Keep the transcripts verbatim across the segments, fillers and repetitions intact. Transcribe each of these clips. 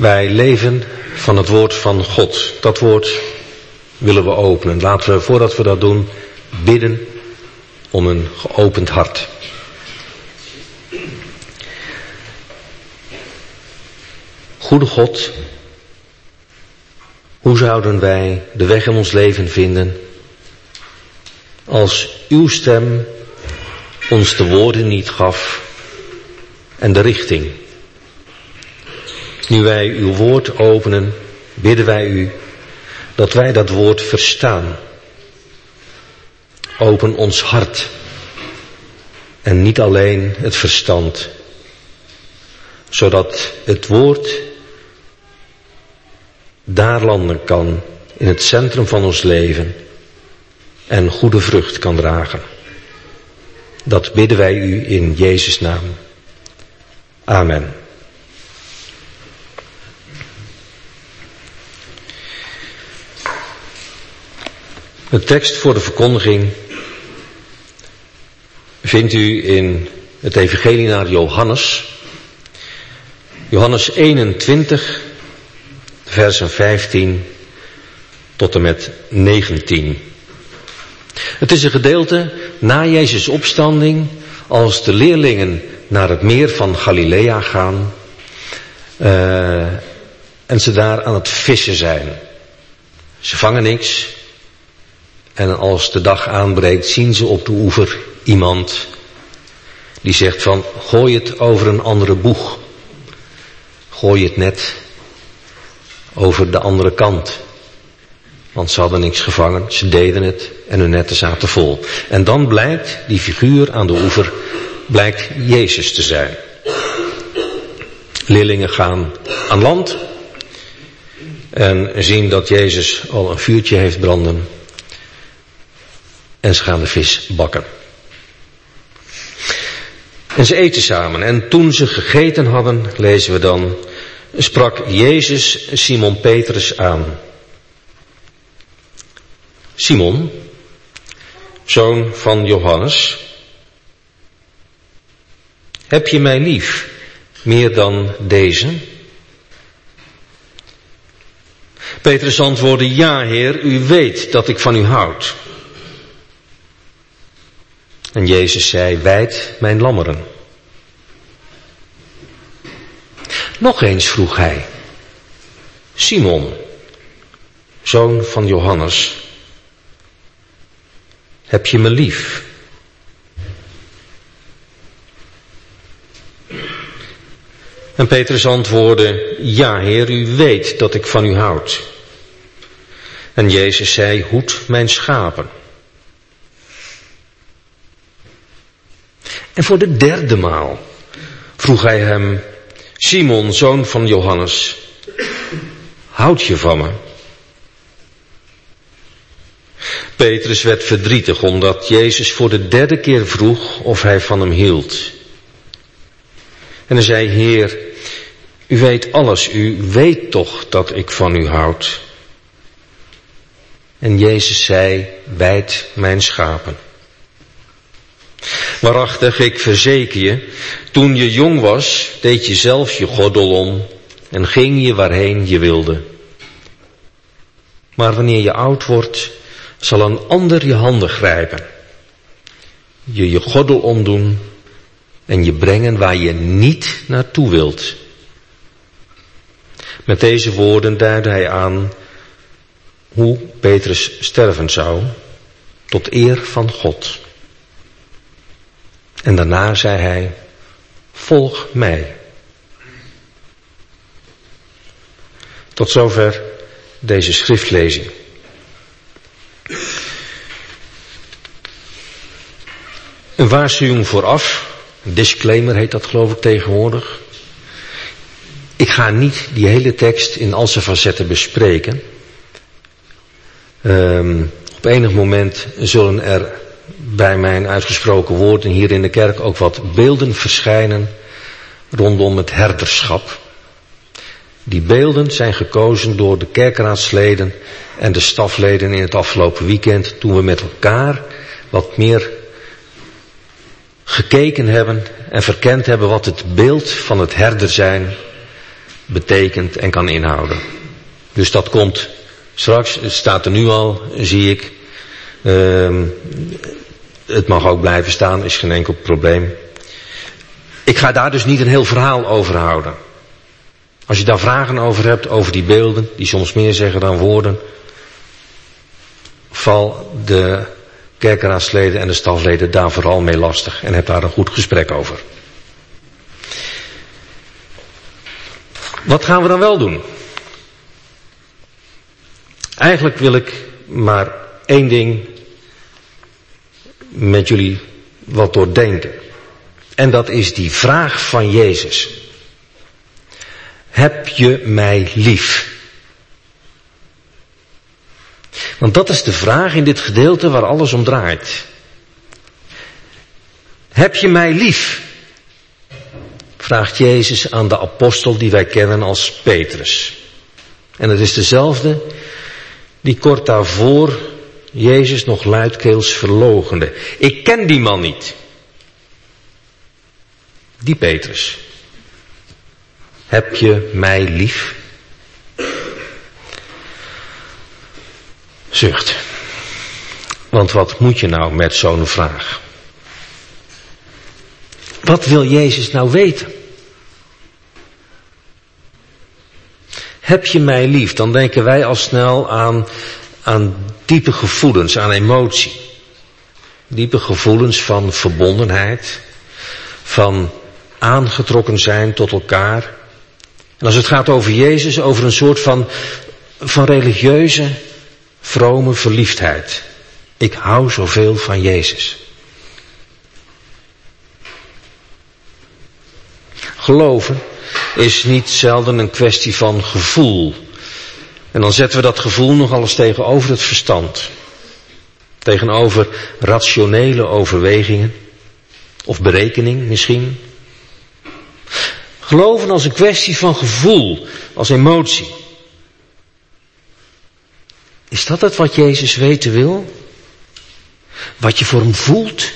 Wij leven van het woord van God. Dat woord willen we openen. Laten we, voordat we dat doen, bidden om een geopend hart. Goede God, hoe zouden wij de weg in ons leven vinden als uw stem ons de woorden niet gaf en de richting? Nu wij uw woord openen, bidden wij u dat wij dat woord verstaan. Open ons hart en niet alleen het verstand, zodat het woord daar landen kan in het centrum van ons leven en goede vrucht kan dragen. Dat bidden wij u in Jezus' naam. Amen. De tekst voor de verkondiging vindt u in het evangelie naar Johannes. Johannes eenentwintig, versen vijftien tot en met negentien. Het is een gedeelte na Jezus' opstanding, als de leerlingen naar het meer van Galilea gaan uh, en ze daar aan het vissen zijn. Ze vangen niks en als de dag aanbreekt zien ze op de oever iemand die zegt van gooi het over een andere boeg. Gooi het net over de andere kant. Want ze hadden niks gevangen, ze deden het en hun netten zaten vol. En dan blijkt die figuur aan de oever, blijkt Jezus te zijn. Leerlingen gaan aan land en zien dat Jezus al een vuurtje heeft branden. En ze gaan de vis bakken. En ze eten samen. En toen ze gegeten hadden, lezen we dan, sprak Jezus Simon Petrus aan. Simon, zoon van Johannes, heb je mij lief, meer dan deze? Petrus antwoordde, ja Heer, u weet dat ik van u houd. En Jezus zei, wijd mijn lammeren. Nog eens vroeg hij, Simon, zoon van Johannes, heb je me lief? En Petrus antwoordde, ja Heer, u weet dat ik van u houd. En Jezus zei, hoed mijn schapen. En voor de derde maal vroeg hij hem, Simon, zoon van Johannes, houd je van me? Petrus werd verdrietig omdat Jezus voor de derde keer vroeg of hij van hem hield. En hij zei, Heer, u weet alles, u weet toch dat ik van u houd. En Jezus zei, wijd mijn schapen. Waarachtig, ik verzeker je, toen je jong was, deed je zelf je gordel om en ging je waarheen je wilde. Maar wanneer je oud wordt, zal een ander je handen grijpen, je je gordel omdoen en je brengen waar je niet naartoe wilt. Met deze woorden duidde hij aan hoe Petrus sterven zou, tot eer van God. En daarna zei hij, volg mij. Tot zover deze schriftlezing. Een waarschuwing vooraf, een disclaimer heet dat geloof ik tegenwoordig. Ik ga niet die hele tekst in al zijn facetten bespreken. Um, op enig moment zullen er bij mijn uitgesproken woorden hier in de kerk ook wat beelden verschijnen rondom het herderschap. Die beelden zijn gekozen door de kerkraadsleden en de stafleden in het afgelopen weekend, toen we met elkaar wat meer gekeken hebben en verkend hebben wat het beeld van het herder zijn betekent en kan inhouden. Dus dat komt straks, het staat er nu al, zie ik. Uh, het mag ook blijven staan, is geen enkel probleem. Ik ga daar dus niet een heel verhaal over houden. Als je daar vragen over hebt, over die beelden, die soms meer zeggen dan woorden, val de kerkeraadsleden en de stafleden daar vooral mee lastig en heb daar een goed gesprek over. Wat gaan we dan wel doen? Eigenlijk wil ik maar één ding met jullie wat doordenken. En dat is die vraag van Jezus. Heb je mij lief? Want dat is de vraag in dit gedeelte waar alles om draait. Heb je mij lief? Vraagt Jezus aan de apostel die wij kennen als Petrus. En het is dezelfde die kort daarvoor Jezus nog luidkeels verloochende. Ik ken die man niet. Die Petrus. Heb je mij lief? Zucht. Want wat moet je nou met zo'n vraag? Wat wil Jezus nou weten? Heb je mij lief? Dan denken wij al snel aan, aan diepe gevoelens, aan emotie. Diepe gevoelens van verbondenheid, van aangetrokken zijn tot elkaar. En als het gaat over Jezus, over een soort van, van religieuze, vrome verliefdheid. Ik hou zoveel van Jezus. Geloven is niet zelden een kwestie van gevoel. En dan zetten we dat gevoel nogal eens tegenover het verstand. Tegenover rationele overwegingen. Of berekening misschien. Geloven als een kwestie van gevoel, als emotie. Is dat het wat Jezus weten wil? Wat je voor hem voelt?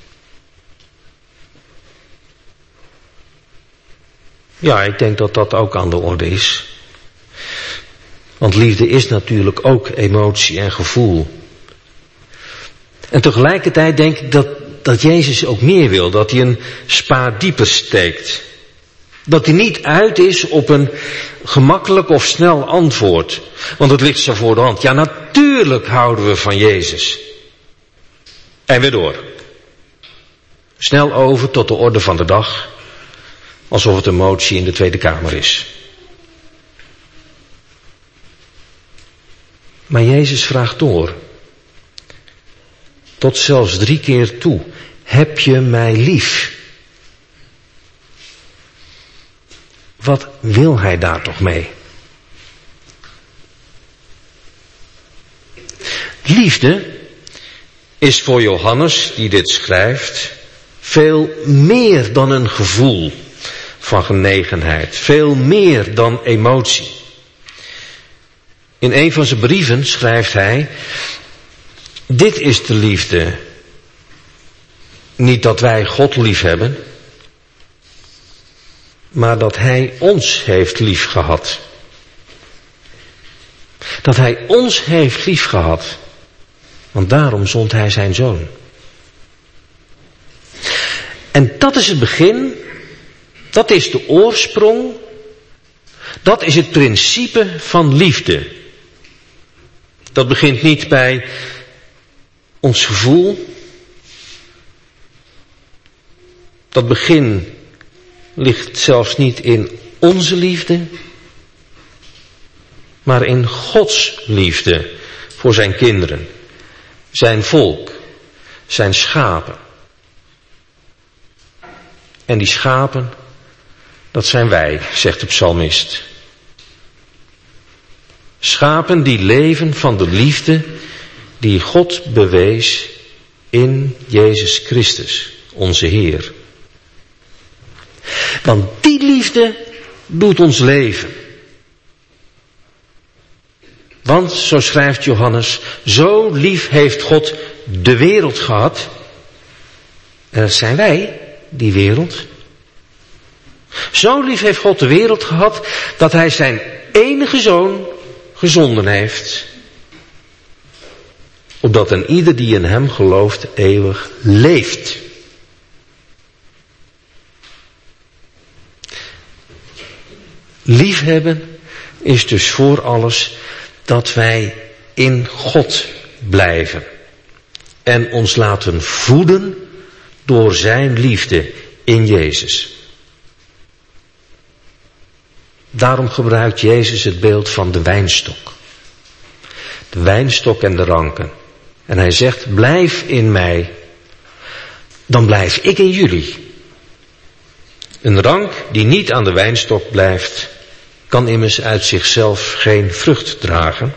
Ja, ik denk dat dat ook aan de orde is. Want liefde is natuurlijk ook emotie en gevoel. En tegelijkertijd denk ik dat, dat Jezus ook meer wil. Dat hij een spaar dieper steekt. Dat hij niet uit is op een gemakkelijk of snel antwoord. Want het ligt zo voor de hand. Ja, natuurlijk houden we van Jezus. En weer door. Snel over tot de orde van de dag. Alsof het een motie in de Tweede Kamer is. Maar Jezus vraagt door. Tot zelfs drie keer toe. Heb je mij lief? Wat wil hij daar toch mee? Liefde is voor Johannes, die dit schrijft, veel meer dan een gevoel van genegenheid. Veel meer dan emotie. In een van zijn brieven schrijft hij, dit is de liefde. Niet dat wij God lief hebben, maar dat hij ons heeft lief gehad. Dat hij ons heeft lief gehad. Want daarom zond hij zijn zoon. En dat is het begin. Dat is de oorsprong. Dat is het principe van liefde. Dat begint niet bij ons gevoel. Dat begin ligt zelfs niet in onze liefde, maar in Gods liefde voor zijn kinderen, zijn volk, zijn schapen. En die schapen, dat zijn wij, zegt de psalmist. Schapen die leven van de liefde die God bewees in Jezus Christus, onze Heer. Want die liefde doet ons leven. Want, zo schrijft Johannes, zo lief heeft God de wereld gehad. En dat zijn wij, die wereld. Zo lief heeft God de wereld gehad dat hij zijn enige zoon gezonden heeft. Opdat een ieder die in hem gelooft eeuwig leeft. Liefhebben is dus voor alles dat wij in God blijven. En ons laten voeden door zijn liefde in Jezus. Daarom gebruikt Jezus het beeld van de wijnstok. De wijnstok en de ranken. En hij zegt, blijf in mij, dan blijf ik in jullie. Een rank die niet aan de wijnstok blijft, kan immers uit zichzelf geen vrucht dragen.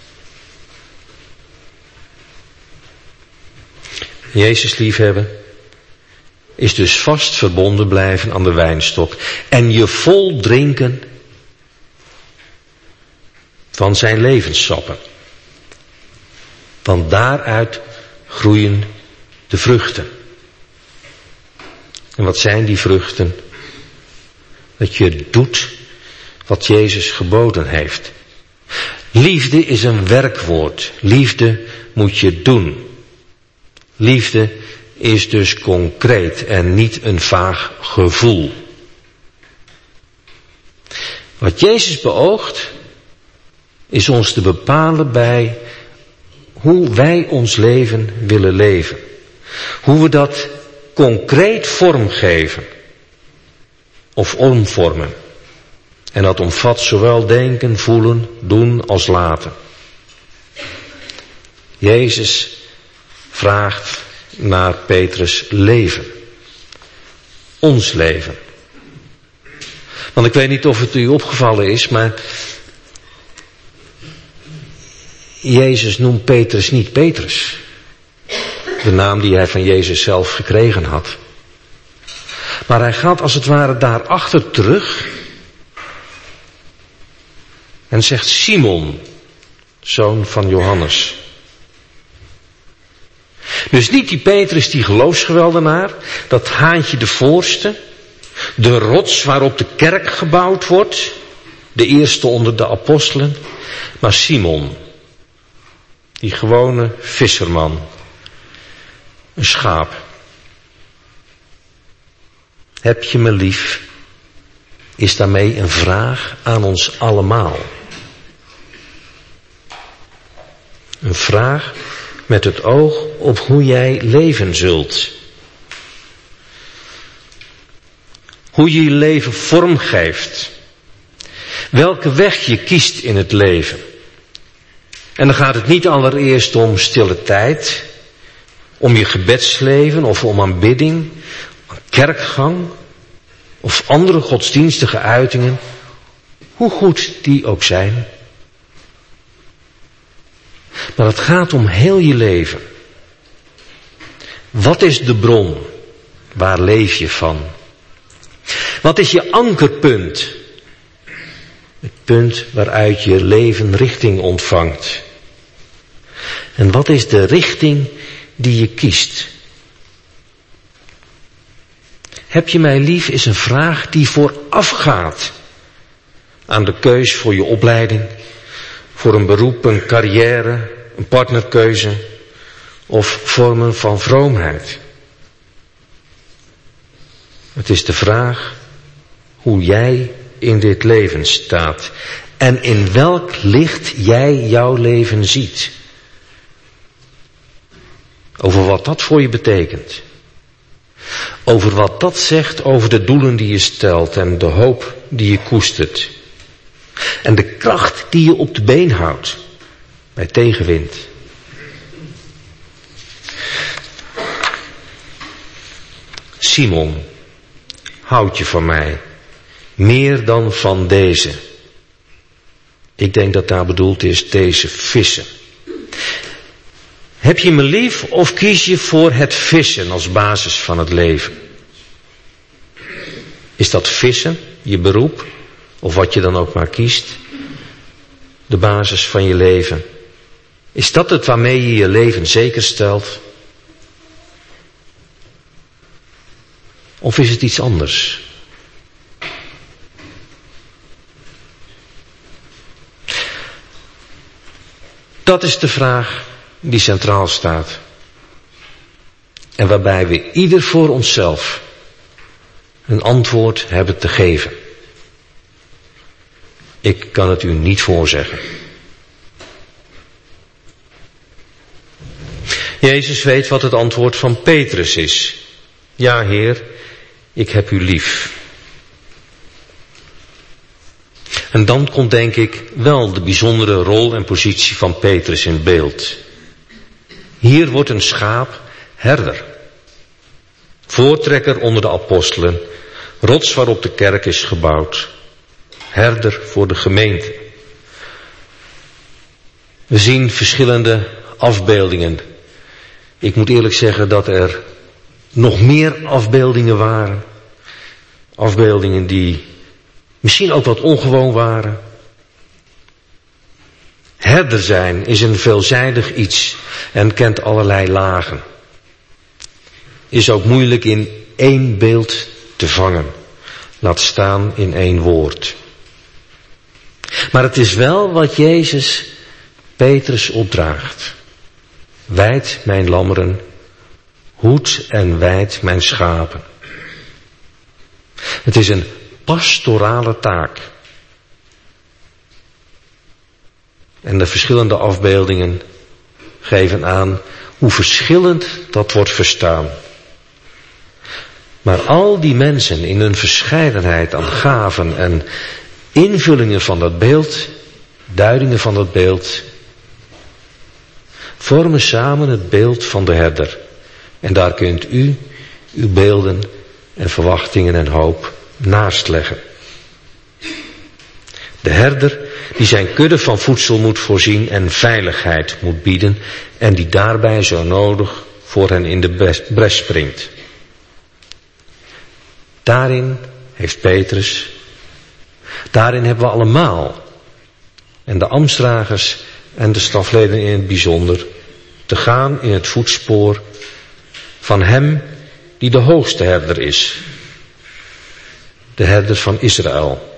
Jezus liefhebben is dus vast verbonden blijven aan de wijnstok en je vol drinken van zijn levenssappen. Want daaruit groeien de vruchten. En wat zijn die vruchten? Dat je doet wat Jezus geboden heeft. Liefde is een werkwoord. Liefde moet je doen. Liefde is dus concreet en niet een vaag gevoel. Wat Jezus beoogt, is ons te bepalen bij hoe wij ons leven willen leven. Hoe we dat concreet vormgeven. Of omvormen. En dat omvat zowel denken, voelen, doen als laten. Jezus vraagt naar Petrus leven. Ons leven. Want ik weet niet of het u opgevallen is, maar Jezus noemt Petrus niet Petrus. De naam die hij van Jezus zelf gekregen had. Maar hij gaat als het ware daarachter terug en zegt Simon, zoon van Johannes. Dus niet die Petrus, die geloofsgeweldenaar, dat haantje de voorste, de rots waarop de kerk gebouwd wordt, de eerste onder de apostelen, maar Simon, die gewone visserman, een schaap. Heb je me lief? Is daarmee een vraag aan ons allemaal. Een vraag met het oog op hoe jij leven zult. Hoe je je leven vormgeeft. Welke weg je kiest in het leven. En dan gaat het niet allereerst om stille tijd, om je gebedsleven of om aanbidding, kerkgang of andere godsdienstige uitingen, hoe goed die ook zijn. Maar het gaat om heel je leven. Wat is de bron? Waar leef je van? Wat is je ankerpunt? Het punt waaruit je leven richting ontvangt. En wat is de richting die je kiest? Heb je mij lief is een vraag die voorafgaat aan de keus voor je opleiding, voor een beroep, een carrière, een partnerkeuze of vormen van vroomheid. Het is de vraag hoe jij in dit leven staat en in welk licht jij jouw leven ziet. Over wat dat voor je betekent. Over wat dat zegt over de doelen die je stelt en de hoop die je koestert. En de kracht die je op de been houdt bij tegenwind. Simon, houd je van mij meer dan van deze. Ik denk dat daar bedoeld is deze vissen. Heb je me lief of kies je voor het vissen als basis van het leven? Is dat vissen, je beroep, of wat je dan ook maar kiest, de basis van je leven? Is dat het waarmee je je leven zeker stelt? Of is het iets anders? Dat is de vraag die centraal staat. En waarbij we ieder voor onszelf een antwoord hebben te geven. Ik kan het u niet voorzeggen. Jezus weet wat het antwoord van Petrus is. Ja, Heer, ik heb u lief. En dan komt denk ik wel de bijzondere rol en positie van Petrus in beeld. Hier wordt een schaap herder. Voortrekker onder de apostelen. Rots waarop de kerk is gebouwd. Herder voor de gemeente. We zien verschillende afbeeldingen. Ik moet eerlijk zeggen dat er nog meer afbeeldingen waren. Afbeeldingen die misschien ook wat ongewoon waren. Herder zijn is een veelzijdig iets en kent allerlei lagen. Is ook moeilijk in één beeld te vangen. Laat staan in één woord. Maar het is wel wat Jezus Petrus opdraagt. Wijd mijn lammeren, hoed en wijd mijn schapen. Het is een pastorale taak. En de verschillende afbeeldingen geven aan hoe verschillend dat wordt verstaan. Maar al die mensen in hun verscheidenheid aan gaven en invullingen van dat beeld, duidingen van dat beeld, vormen samen het beeld van de herder. En daar kunt u uw beelden en verwachtingen en hoop naast leggen. De herder die zijn kudde van voedsel moet voorzien en veiligheid moet bieden en die daarbij zo nodig voor hen in de bres springt. Daarin heeft Petrus, daarin hebben we allemaal, en de ambtsdragers en de stafleden in het bijzonder, te gaan in het voetspoor van hem die de hoogste herder is. De herder van Israël.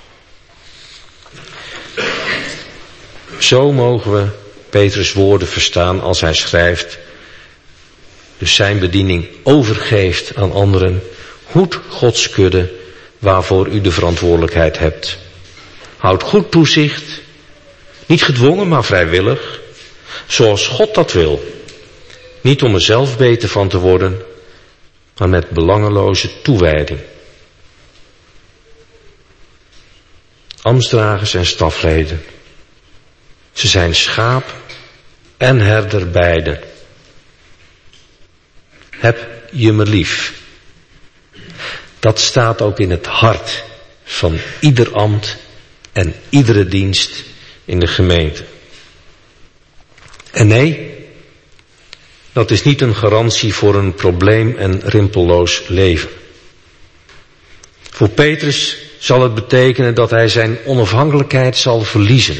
Zo mogen we Petrus' woorden verstaan als hij schrijft, dus zijn bediening overgeeft aan anderen. Hoed Gods kudde waarvoor u de verantwoordelijkheid hebt. Houd goed toezicht, niet gedwongen maar vrijwillig, zoals God dat wil. Niet om er zelf beter van te worden, maar met belangeloze toewijding. Ambtsdragers en stafleden. Ze zijn schaap en herder beide. Heb je me lief. Dat staat ook in het hart van ieder ambt en iedere dienst in de gemeente. En nee, dat is niet een garantie voor een probleem- en rimpelloos leven. Voor Petrus zal het betekenen dat hij zijn onafhankelijkheid zal verliezen.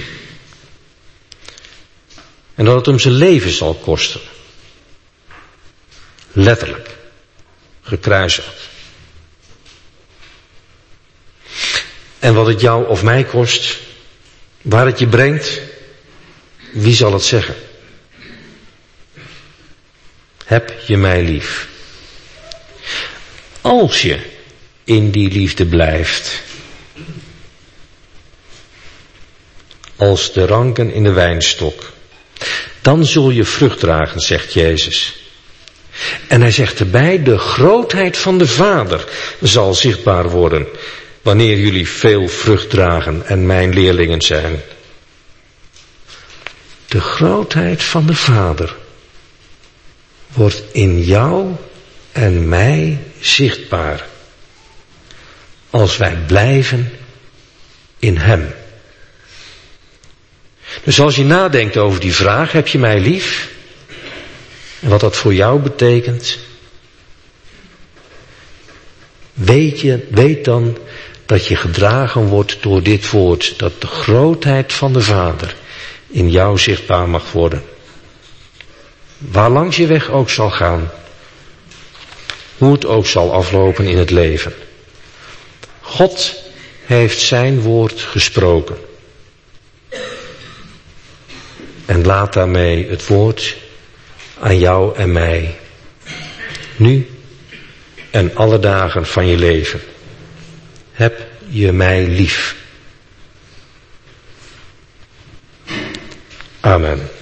En dat het hem zijn leven zal kosten. Letterlijk. Gekruisigd. En wat het jou of mij kost, waar het je brengt, wie zal het zeggen? Heb je mij lief? Als je in die liefde blijft. Als de ranken in de wijnstok. Dan zul je vrucht dragen, zegt Jezus. En hij zegt erbij, de grootheid van de Vader zal zichtbaar worden, wanneer jullie veel vrucht dragen en mijn leerlingen zijn. De grootheid van de Vader wordt in jou en mij zichtbaar, als wij blijven in hem. Dus als je nadenkt over die vraag, heb je mij lief? En wat dat voor jou betekent, weet je, weet dan dat je gedragen wordt door dit woord, dat de grootheid van de Vader in jou zichtbaar mag worden. Waar langs je weg ook zal gaan, hoe het ook zal aflopen in het leven. God heeft zijn woord gesproken. En laat daarmee het woord aan jou en mij, nu en alle dagen van je leven. Heb je mij lief. Amen.